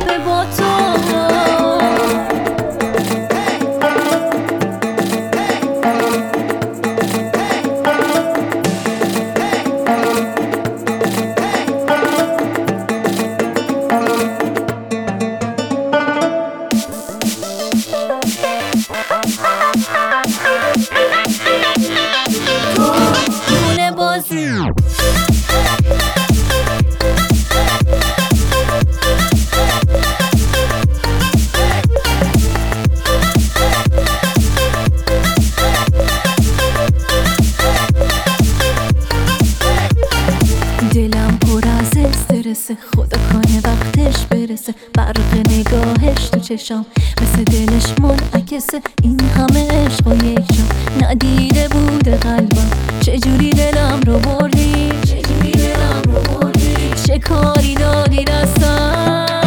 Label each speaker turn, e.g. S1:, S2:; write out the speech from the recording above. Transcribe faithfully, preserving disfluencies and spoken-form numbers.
S1: شب با تو. دلم پر از استرسه، خدا کنه وقتش برسه. برق نگاهش تو چشام مثل دلش منعکسه. این همه عشق و یک جا ندیده بوده قلبم. چجوری دلم رو بردی، چجوری دلم رو بردی، چه کاری دادی دستم.